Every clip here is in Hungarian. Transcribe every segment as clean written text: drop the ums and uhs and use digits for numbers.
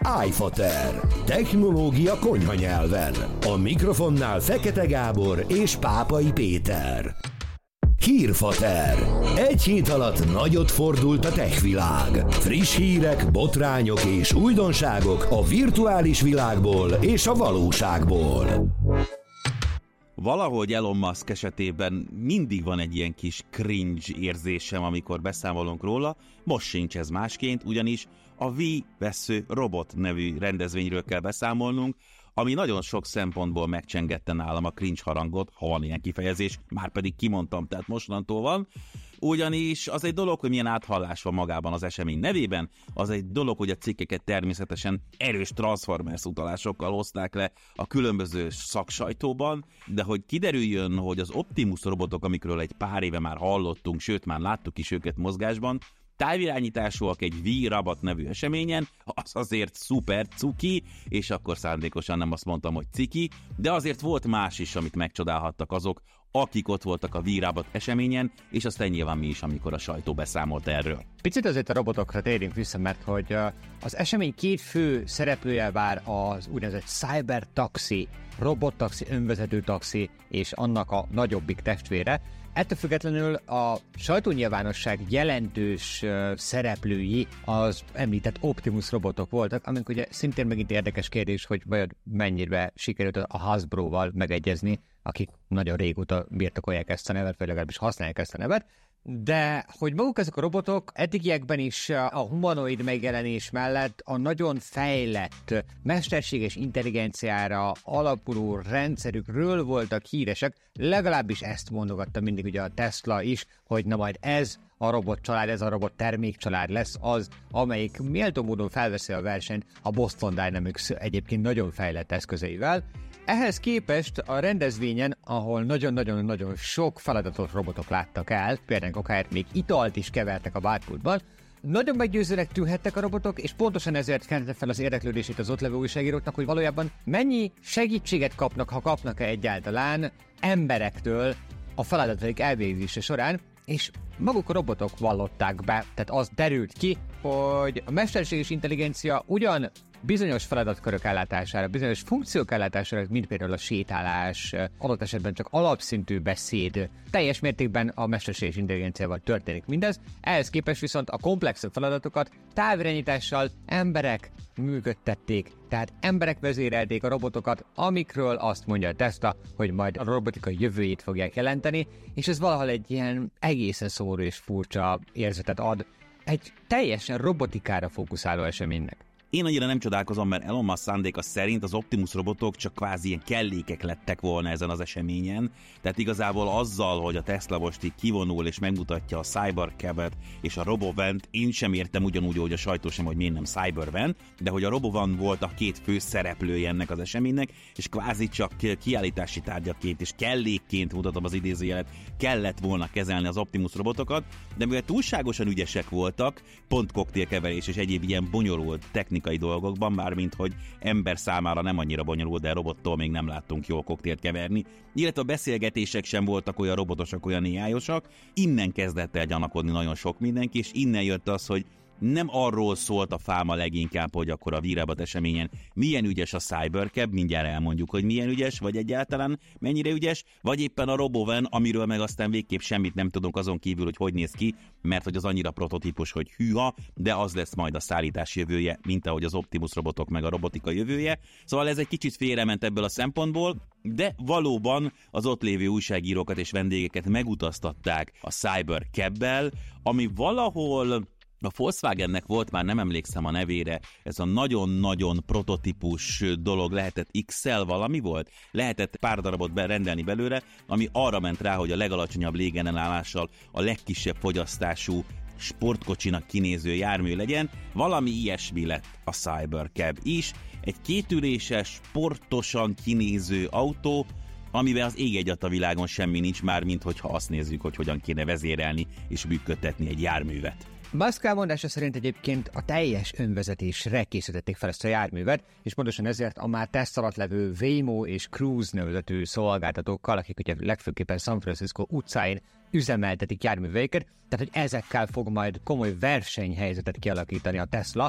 iFater. Technológia konyha nyelven. A mikrofonnál Fekete Gábor és Pápai Péter. Hírfater. Egy hét alatt nagyot fordult a techvilág. Friss hírek, botrányok és újdonságok a virtuális világból és a valóságból. Valahogy Elon Musk esetében mindig van egy ilyen kis cringe érzésem, amikor beszámolunk róla. Most sincs ez másként, ugyanis a We Vesző Robot nevű rendezvényről kell beszámolnunk, ami nagyon sok szempontból megcsengette nálam a cringe harangot, ha van ilyen kifejezés, már pedig kimondtam, tehát mostantól van. Ugyanis az egy dolog, hogy milyen áthallás van magában az esemény nevében, az egy dolog, hogy a cikkeket természetesen erős Transformers utalásokkal hozták le a különböző szaksajtóban, de hogy kiderüljön, hogy az Optimus robotok, amikről egy pár éve már hallottunk, sőt már láttuk is őket mozgásban, távirányításúak egy V-Robot nevű eseményen, az azért szuper cuki, és akkor szándékosan nem azt mondtam, hogy ciki, de azért volt más is, amit megcsodálhattak azok, akik ott voltak a V-Robot eseményen, és aztán nyilván mi is, amikor a sajtó beszámolt erről. Picit azért a robotokra térjünk vissza, mert hogy az esemény két fő szereplője vár az úgynevezett Cybertaxi, robottaxi, önvezető taxi és annak a nagyobbik testvére. Ettől függetlenül a sajtónyilvánosság jelentős szereplői az említett Optimus robotok voltak, amik ugye szintén megint érdekes kérdés, hogy vajon mennyire sikerült a Hasbro-val megegyezni, akik nagyon régóta birtokolják ezt a nevet, vagy legalábbis használják ezt a nevet. De hogy maguk ezek a robotok eddigiekben is a humanoid megjelenés mellett a nagyon fejlett, mesterséges intelligenciára alapuló rendszerükről voltak híresek, legalábbis ezt mondogatta mindig ugye a Tesla is, hogy na majd ez a robotcsalád, ez a robot termékcsalád lesz az, amelyik méltó módon felveszi a versenyt a Boston Dynamics egyébként nagyon fejlett eszközeivel. Ehhez képest a rendezvényen, ahol nagyon-nagyon-nagyon sok feladatos robotok láttak el, például akár még italt is kevertek a bárpultban, nagyon meggyőzőnek tűnhettek a robotok, és pontosan ezért keltette fel az érdeklődését az ott levő újságíróknak, hogy valójában mennyi segítséget kapnak, ha kapnak-e egyáltalán emberektől a feladataik elvégzése során, és maguk a robotok vallották be, tehát az derült ki, hogy a mesterséges intelligencia ugyan bizonyos feladatkörök ellátására, bizonyos funkciók ellátására, mint például a sétálás, adott esetben csak alapszintű beszéd, teljes mértékben a mesterséges intelligenciával történik mindez, ehhez képest viszont a komplexebb feladatokat távirányítással emberek működtették, tehát emberek vezérelték a robotokat, amikről azt mondja a Tesla, hogy majd a robotika jövőjét fogják jelenteni, és ez valahol egy ilyen egészen szomorú és furcsa érzetet ad egy teljesen robotikára fókuszáló eseménynek. Én annyira nem csodálkozom, mert Elon Musk szándéka szerint az Optimus robotok csak kvázi ilyen kellékek lettek volna ezen az eseményen, tehát igazából azzal, hogy a Tesla most így kivonul és megmutatja a Cybercab-et és a Robovant, én sem értem ugyanúgy, hogy a sajtó sem, hogy miért nem Cybervan, de hogy a Robovan volt a két fő szereplője ennek az eseménynek, és kvázi csak kiállítási tárgyaként és kellékként, mutatom az idézőjelet, kellett volna kezelni az Optimus robotokat, de mivel túlságosan ügyesek voltak, pont koktélkeverés és egyéb ilyen bonyolult technikai dolgokban, mármint hogy ember számára nem annyira bonyolult, de robottól még nem láttunk jól koktélt keverni, illetve a beszélgetések sem voltak olyan robotosak, olyan AI-osak, innen kezdett el gyanakodni nagyon sok mindenki, és innen jött az, hogy nem arról szólt a fáma leginkább, hogy akkor a V-Robot eseményen milyen ügyes a Cybercab, mindjárt elmondjuk, hogy milyen ügyes, vagy egyáltalán mennyire ügyes, vagy éppen a Robovan, amiről meg aztán végképp semmit nem tudunk azon kívül, hogy néz ki, mert hogy az annyira prototípus, hogy hűha, de az lesz majd a szállítás jövője, mint ahogy az Optimus robotok meg a robotika jövője. Szóval ez egy kicsit félrement ebből a szempontból, de valóban az ott lévő újságírókat és vendégeket megutaztatták a Cybercab-bel, ami valahol a Volkswagennek volt, már nem emlékszem a nevére, ez a nagyon-nagyon prototípus dolog, lehetett XL valami volt? Lehetett pár darabot rendelni belőle, ami arra ment rá, hogy a legalacsonyabb légellenállással a legkisebb fogyasztású sportkocsinak kinéző jármű legyen, valami ilyesmi lett a Cybercab is, egy kétüléses, sportosan kinéző autó, amivel az ég egyat a világon semmi nincs már, mint hogyha azt nézzük, hogy hogyan kéne vezérelni és működtetni egy járművet. Musk elmondása szerint egyébként a teljes önvezetésre készítették fel ezt a járművet, és pontosan ezért a már teszt alatt levő Waymo és Cruise nevezetű szolgáltatókkal, akik ugye legfőképpen San Francisco utcáin üzemeltetik járműveiket, tehát hogy ezekkel fog majd komoly versenyhelyzetet kialakítani a Tesla,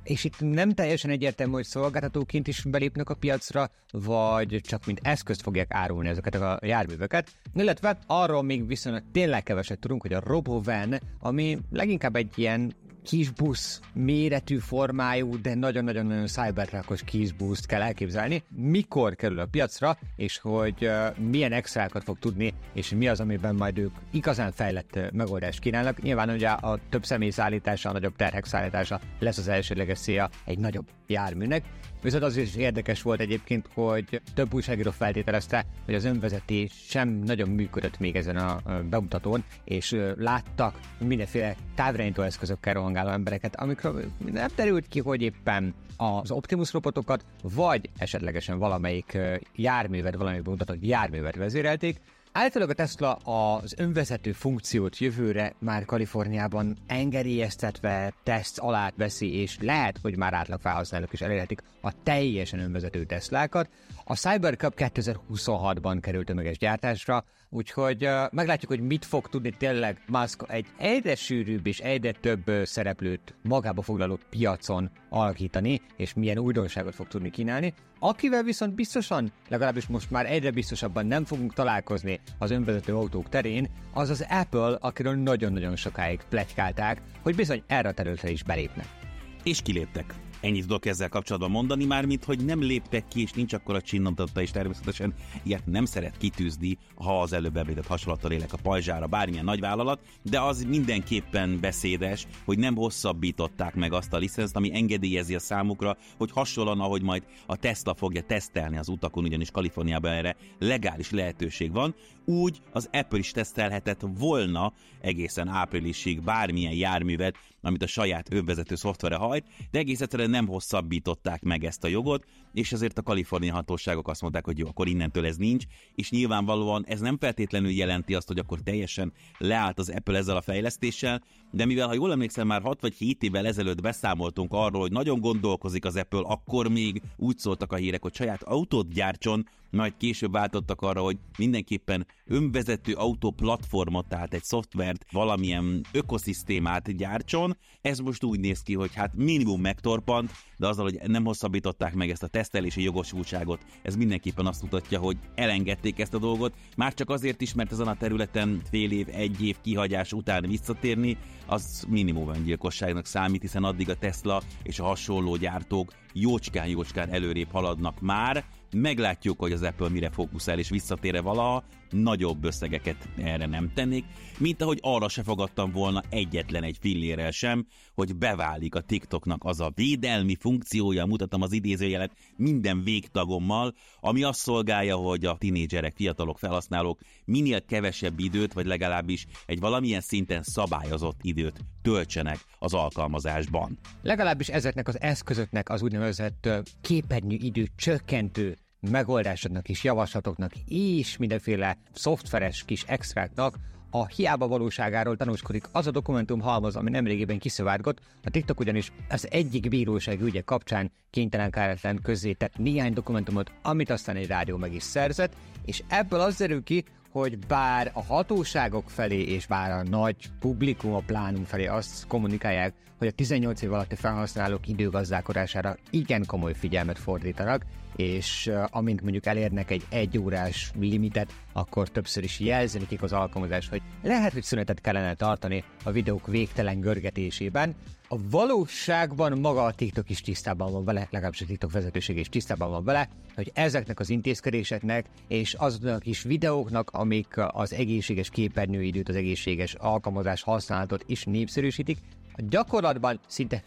És itt nem teljesen egyértelmű, hogy szolgáltatóként is belépnek a piacra, vagy csak mint eszközt fogják árulni ezeket a járműveket. Illetve arról még viszonylag tényleg keveset tudunk, hogy a RoboVan, ami leginkább egy ilyen kisbusz méretű formájú, de nagyon-nagyon cybertruckos kisbuszt kell elképzelni, mikor kerül a piacra, és hogy milyen extrákat fog tudni, és mi az, amiben majd ők igazán fejlett megoldást kínálnak. Nyilván ugye a több személy szállítása, a nagyobb terhek szállítása lesz az elsődleges célja egy nagyobb járműnek. Viszont az is érdekes volt egyébként, hogy több újságíró feltételezte, hogy az önvezetés sem nagyon működött még ezen a bemutatón, és láttak mindenféle távirányító eszközökkel rohangáló embereket, amikről nem derült ki, hogy éppen az Optimus robotokat, vagy esetlegesen valamelyik járművet, valamelyik bemutatott járművet vezérelték. Általában a Tesla az önvezető funkciót jövőre már Kaliforniában engedélyeztetve teszt alá veszi, és lehet, hogy már átlag felhasználók is elérhetik a teljesen önvezető Teslákat. A Cybercup 2026-ban került tömeges gyártásra, úgyhogy meglátjuk, hogy mit fog tudni tényleg Musk egy egyre sűrűbb és egyre több szereplőt magába foglaló piacon alakítani, és milyen újdonságot fog tudni kínálni. Akivel viszont biztosan, legalábbis most már egyre biztosabban nem fogunk találkozni az önvezető autók terén, az az Apple, akiről nagyon-nagyon sokáig pletykálták, hogy bizony erre a területre is belépnek. És kiléptek. Ennyit tudok ezzel kapcsolatban mondani, mármint, hogy nem léptek ki, és nincs akkora csinnantata, és természetesen ilyet nem szeret kitűzni, ha az előbb említett hasonlattal élek a pajzsára bármilyen nagyvállalat, de az mindenképpen beszédes, hogy nem hosszabbították meg azt a licenszt, ami engedélyezi a számukra, hogy hasonlóan, ahogy majd a Tesla fogja tesztelni az utakon, ugyanis Kaliforniában erre legális lehetőség van, úgy az Apple is tesztelhetett volna egészen áprilisig bármilyen járművet, amit a saját önvezető szoftvere hajt, de egész egyszerűen nem hosszabbították meg ezt a jogot, és ezért a kaliforniai hatóságok azt mondták, hogy jó, akkor innentől ez nincs, és nyilvánvalóan ez nem feltétlenül jelenti azt, hogy akkor teljesen leállt az Apple ezzel a fejlesztéssel, de mivel, ha jól emlékszem, már 6 vagy 7 évvel ezelőtt beszámoltunk arról, hogy nagyon gondolkozik az Apple, akkor még úgy szóltak a hírek, hogy saját autót gyártson, majd később váltottak arra, hogy mindenképpen önvezető autó platformot, tehát egy szoftvert, valamilyen ökoszisztémát gyártson. Ez most úgy néz ki, hogy hát minimum megtorpant, de azzal, hogy nem hosszabbították meg ezt a tesztelési jogosultságot, ez mindenképpen azt mutatja, hogy elengedték ezt a dolgot, már csak azért is, mert ezen a területen fél év, egy év kihagyás után visszatérni, az minimum öngyilkosságnak számít, hiszen addig a Tesla és a hasonló gyártók jócskán előrébb haladnak már. Meglátjuk, hogy az Apple mire fókuszál és visszatér-e valaha, nagyobb összegeket erre nem tennék, mint ahogy arra se fogadtam volna egyetlen egy fillérrel sem, hogy beválik a TikToknak az a védelmi funkciója, mutatom az idézőjelet minden végtagommal, ami azt szolgálja, hogy a tinédzserek, fiatalok, felhasználók minél kevesebb időt, vagy legalábbis egy valamilyen szinten szabályozott időt töltsenek az alkalmazásban. Legalábbis ezeknek az eszközöknek az úgynevezett képernyőidő csökkentő megoldásoknak és javaslatoknak és mindenféle szoftveres kis extráknak a hiába valóságáról tanúskodik az a dokumentum halmaz, ami nemrégében kiszivárgott. A TikTok ugyanis az egyik bírósági ügye kapcsán kénytelen káratlan közzétett néhány dokumentumot, amit aztán egy rádió meg is szerzett, és ebből az derül ki, hogy bár a hatóságok felé és bár a nagy publikum, a plánum felé azt kommunikálják, hogy a 18 év alatti felhasználók időgazdálkodására igen komoly figyelmet fordítanak, és amint mondjuk elérnek egy 1 órás limitet, akkor többször is jelzi nekik az alkalmazás, hogy lehet, hogy szünetet kellene tartani a videók végtelen görgetésében. A valóságban maga a TikTok is tisztában van vele, legalábbis a TikTok vezetőség is tisztában van vele, hogy ezeknek az intézkedéseknek és azoknak is videóknak, amik az egészséges képernyőidőt, az egészséges alkalmazás használatot is népszerűsítik, a gyakorlatban szinte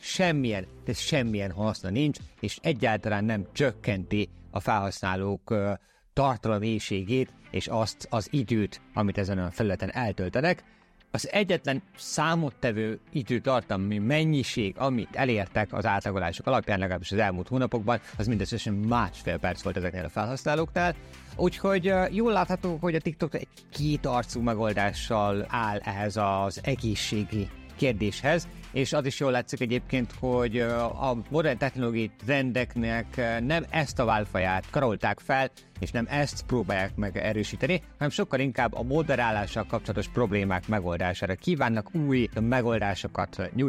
semmilyen haszna nincs, és egyáltalán nem csökkenti a felhasználók tartalommélységét és azt az időt, amit ezen a felületen eltöltenek. Az egyetlen számottevő időtartalmi mennyiség, amit elértek az átlagolások alapján, legalábbis az elmúlt hónapokban, az mindösszesen 1,5 perc volt ezeknél a felhasználóknál. Úgyhogy jól látható, hogy a TikTok egy kétarcú megoldással áll ehhez az egészségi kérdéshez, és az is jól látszik egyébként, hogy a modern technológiai trendeknek nem ezt a válfaját karolták fel, és nem ezt próbálják meg erősíteni, hanem sokkal inkább a moderálással kapcsolatos problémák megoldására kívánnak új megoldásokat nyújtani.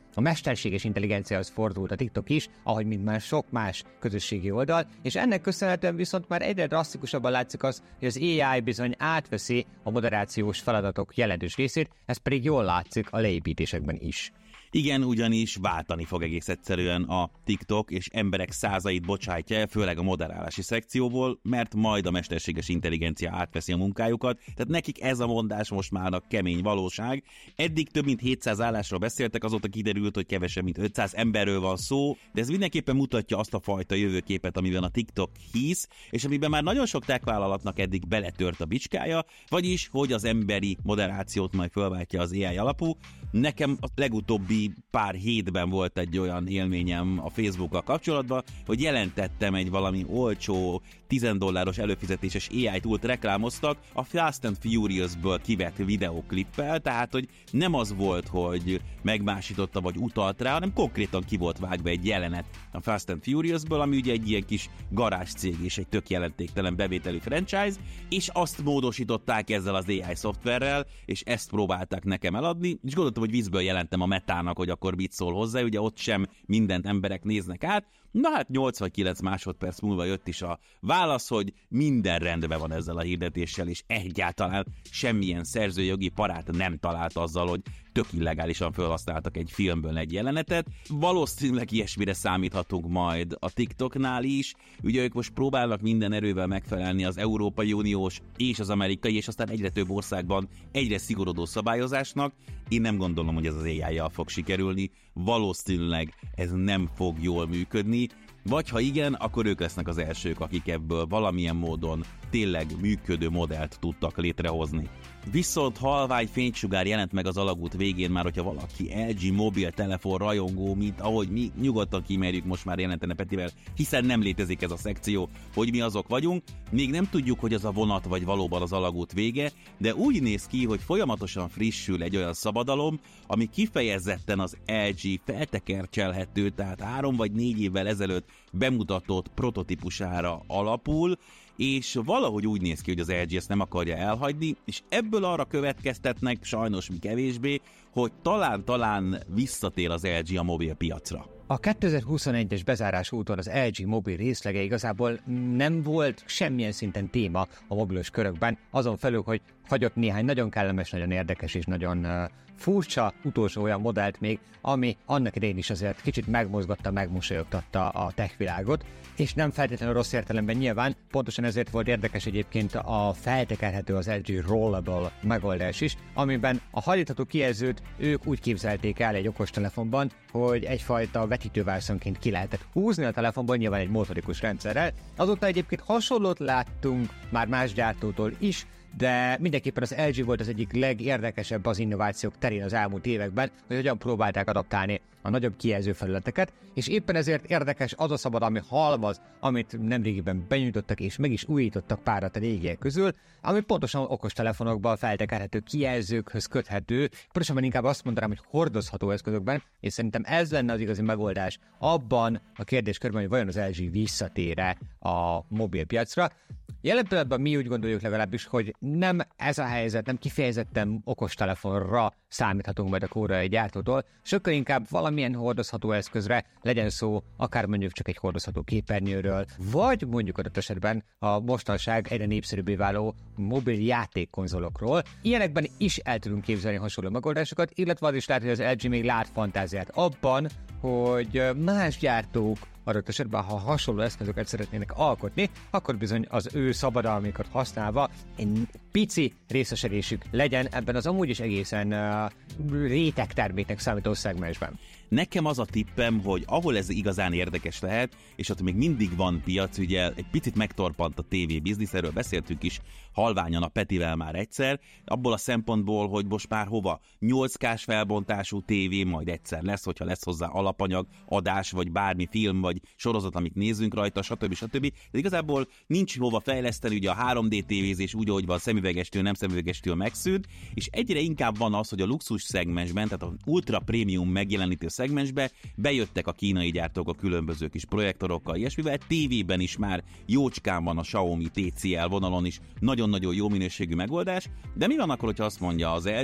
a mesterséges intelligenciához fordult a TikTok is, ahogy mint már sok más közösségi oldal, és ennek köszönhetően viszont már egyre drasztikusabban látszik az, hogy az AI bizony átveszi a moderációs feladatok jelentős részét, ez pedig jól látszik a leépítésekben is. Igen, ugyanis váltani fog egész egyszerűen a TikTok, és emberek százait bocsátja el, főleg a moderálási szekcióból, mert majd a mesterséges intelligencia átveszi a munkájukat, tehát nekik ez a mondás most már a kemény valóság. Eddig több mint 700 állásról beszéltek, azóta kiderült, hogy kevesebb mint 500 emberről van szó, de ez mindenképpen mutatja azt a fajta jövőképet, amiben a TikTok hisz, és amiben már nagyon sok tech vállalatnak eddig beletört a bicskája, vagyis, hogy az emberi moderációt majd fölváltja az AI alapú. Nekem a legutóbbi pár hétben volt egy olyan élményem a Facebookkal kapcsolatban, hogy jelentettem egy valami olcsó $10 előfizetéses AI túlt reklámoztak a Fast and Furious-ből kivett videóklippel, tehát hogy nem az volt, hogy megmásította vagy utalt rá, hanem konkrétan ki volt vágva egy jelenet a Fast and Furious-ből, ami ugye egy ilyen kis garázscég és egy tök jelentéktelen bevételű franchise, és azt módosították ezzel az AI szoftverrel, és ezt próbálták nekem eladni, és gondoltam, hogy vízből jelentem a Metának, hogy akkor mit szól hozzá, ugye ott sem mindent emberek néznek át. Na hát 8 vagy 9 másodperc múlva jött is a válasz, hogy minden rendben van ezzel a hirdetéssel, és egyáltalán semmilyen szerzőjogi parát nem talált azzal, hogy tök illegálisan felhasználtak egy filmből egy jelenetet. Valószínűleg ilyesmire számíthatunk majd a TikToknál is. Ugye ők most próbálnak minden erővel megfelelni az Európai Uniós és az amerikai, és aztán egyre több országban egyre szigorodó szabályozásnak. Én nem gondolom, hogy ez az AI-jal fog sikerülni. Valószínűleg ez nem fog jól működni, vagy ha igen, akkor ők lesznek az elsők, akik ebből valamilyen módon tényleg működő modellt tudtak létrehozni. Viszont halvány fénysugár jelent meg az alagút végén már, hogyha valaki LG mobiltelefon rajongó, mint ahogy mi nyugodtan kimerjük most már jelentene Petivel, hiszen nem létezik ez a szekció, hogy mi azok vagyunk. Még nem tudjuk, hogy az a vonat vagy valóban az alagút vége, de úgy néz ki, hogy folyamatosan frissül egy olyan szabadalom, ami kifejezetten az LG feltekercselhető, tehát 3 vagy 4 évvel ezelőtt bemutatott prototípusára alapul, és valahogy úgy néz ki, hogy az LG ezt nem akarja elhagyni, és ebből arra következtetnek, sajnos mi kevésbé, hogy talán visszatér az LG a mobilpiacra. A 2021-es bezárás úton az LG mobil részlege igazából nem volt semmilyen szinten téma a mobilos körökben, azon felül, hogy hagyott néhány nagyon kellemes, nagyon érdekes és nagyon furcsa utolsó olyan modellt még, ami annak idején is azért kicsit megmozgatta, megmosolyogtatta a tech világot, és nem feltétlenül rossz értelemben nyilván, pontosan ezért volt érdekes egyébként a feltekerhető az LG Rollable megoldás is, amiben a hajlítható kijelzőt ők úgy képzelték el egy okostelefonban, hogy egyfajta vetítővászonként ki lehetett húzni a telefonból, nyilván egy motorikus rendszerrel. Azóta egyébként hasonlót láttunk már más gyártótól is, de mindenképpen az LG volt az egyik legérdekesebb az innovációk terén az elmúlt években, hogy hogyan próbálták adaptálni a nagyobb kijelző felületeket, és éppen ezért érdekes az a szabadalmi halmaz, amit nemrégiben benyújtottak és meg is újítottak párat a régiek közül, ami pontosan okostelefonokban feltekerhető kijelzőkhöz köthető, pontosan inkább azt mondanám, hogy hordozható eszközökben, és szerintem ez lenne az igazi megoldás abban a kérdéskörben, hogy vajon az LG visszatér-e a mobilpiacra. Jelen pillanatban mi úgy gondoljuk legalábbis, hogy nem ez a helyzet, nem kifejezetten okostelefonra számíthatunk majd a koreai gyártótól, sokkal inkább valamilyen hordozható eszközre, legyen szó akár mondjuk csak egy hordozható képernyőről, vagy mondjuk adott esetben a mostanság egyre népszerűbbé váló mobil játékkonzolokról. Ilyenekben is el tudunk képzelni hasonló megoldásokat, illetve az is lehet, hogy az LG még lát fantáziát abban, hogy más gyártók adott esetben, ha hasonló eszközöket szeretnének alkotni, akkor bizony az ő szabadalmikat használva egy pici részesedésük legyen ebben az amúgy is egészen réteg terméknek számító szegmensben. Nekem az a tippem, hogy ahol ez igazán érdekes lehet, és ott még mindig van piac, ugye egy picit megtorpant a TV biznisz, erről beszéltünk is halványan a Petivel már egyszer, abból a szempontból, hogy most már hova 8K-s felbontású tévé majd egyszer lesz, hogyha lesz hozzá alapanyag, adás, vagy bármi film, vagy sorozat, amit nézzünk rajta, stb. De igazából nincs hova fejleszteni, ugye a 3D tévézés úgy, ahogy van, szemüvegestől, nem szemüvegestől megszűnt, és egyre inkább van az, hogy a luxus szegmensben, tehát az ultra prémium megjelenítő szegmensbe bejöttek a kínai gyártók a különböző kis projektorokkal, ilyesmivel, tévében is már jócskán van a Xiaomi TCL vonalon is nagyon-nagyon jó minőségű megoldás, de mi van akkor, hogyha azt mondja az LG,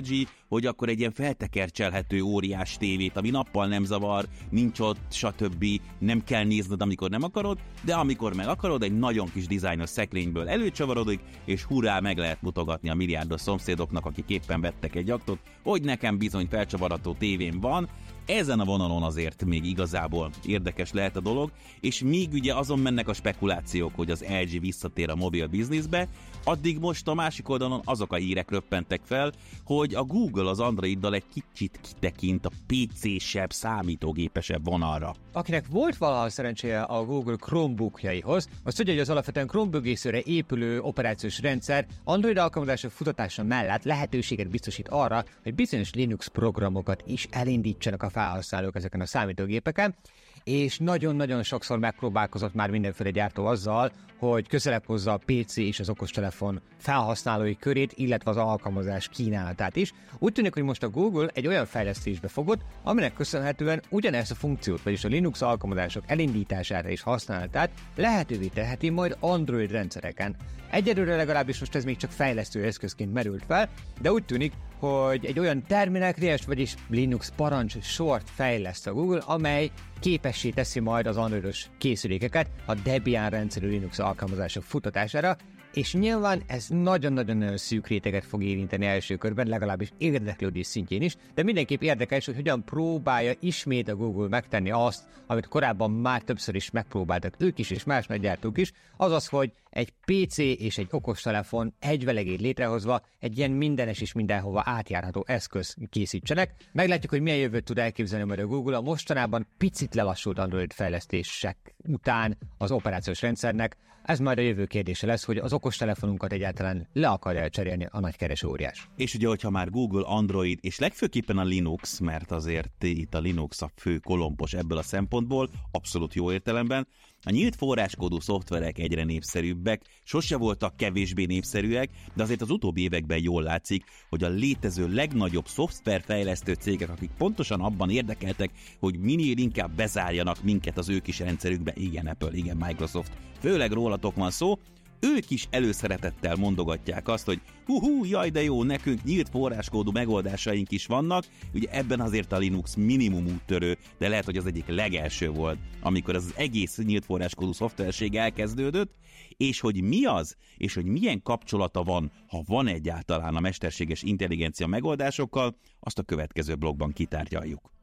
hogy akkor egy ilyen feltekercselhető óriás tévét, ami nappal nem zavar, nincs ott, stb. Nem kell nézned, amikor nem akarod, de amikor meg akarod, egy nagyon kis dizájnos szekrényből előcsavarodik, és hurrá, meg lehet mutogatni a milliárdos szomszédoknak, akik éppen vettek egy aktot, hogy nekem bizony felcsavarható tévém van. Ezen a vonalon azért még igazából érdekes lehet a dolog, és míg ugye azon mennek a spekulációk, hogy az LG visszatér a mobil bizniszbe, addig most a másik oldalon azok a hírek röppentek fel, hogy a Google az Androiddal egy kicsit kitekint a PC-sebb, számítógépesebb vonalra. Akinek volt valaha szerencséje a Google Chromebookjaihoz, az tudja, hogy az alapvetően Chromebook-észre épülő operációs rendszer Android alkalmazások futatása mellett lehetőséget biztosít arra, hogy bizonyos Linux programokat is elindítsanak a felhasználók ezeken a számítógépeken, és nagyon-nagyon sokszor megpróbálkozott már mindenféle gyártó azzal, hogy közelebb hozza a PC és az okostelefon felhasználói körét, illetve az alkalmazás kínálatát is. Úgy tűnik, hogy most a Google egy olyan fejlesztésbe fogott, aminek köszönhetően ugyanezt a funkciót, vagyis a Linux alkalmazások elindítását és használatát lehetővé teheti majd Android rendszereken. Egyelőre legalábbis most ez még csak fejlesztő eszközként merült fel, de úgy tűnik, hogy egy olyan terminálkriást, vagyis Linux parancs sort fejleszt a Google, amely képessé teszi majd az androidos készülékeket a Debian rendszerű Linux alkalmazások futtatására, és nyilván ez nagyon-nagyon szűk réteget fog érinteni első körben, legalábbis érdeklődés szintjén is, de mindenképp érdekes, hogy hogyan próbálja ismét a Google megtenni azt, amit korábban már többször is megpróbáltak ők is, és más nagygyártók is, azaz, hogy egy PC és egy okostelefon egyvelegét létrehozva egy ilyen mindenes és mindenhova átjárható eszköz készítsenek. Meglátjuk, hogy milyen jövőt tud elképzelni majd a Google a mostanában picit lelassult Android fejlesztések után az operációs rendszernek. Ez majd a jövő kérdése lesz, hogy az okostelefonunkat egyáltalán le akarja cserélni a nagy kereső óriás. És ugye, hogyha már Google, Android, és legfőképpen a Linux, mert azért itt a Linux a fő kolompos ebből a szempontból, abszolút jó értelemben, a nyílt forráskódú szoftverek egyre népszerűbbek, sose voltak kevésbé népszerűek, de azért az utóbbi években jól látszik, hogy a létező legnagyobb szoftverfejlesztő cégek, akik pontosan abban érdekeltek, hogy minél inkább bezárjanak minket az ő kis rendszerükbe, igen Apple, igen Microsoft, főleg rólatok van szó, ők is előszeretettel mondogatják azt, hogy jaj de jó, nekünk nyílt forráskódú megoldásaink is vannak, ugye ebben azért a Linux minimum úttörő, de lehet, hogy az egyik legelső volt, amikor az egész nyílt forráskódú szoftverség elkezdődött, és hogy mi az, és hogy milyen kapcsolata van, ha van egyáltalán a mesterséges intelligencia megoldásokkal, azt a következő blogban kitárgyaljuk.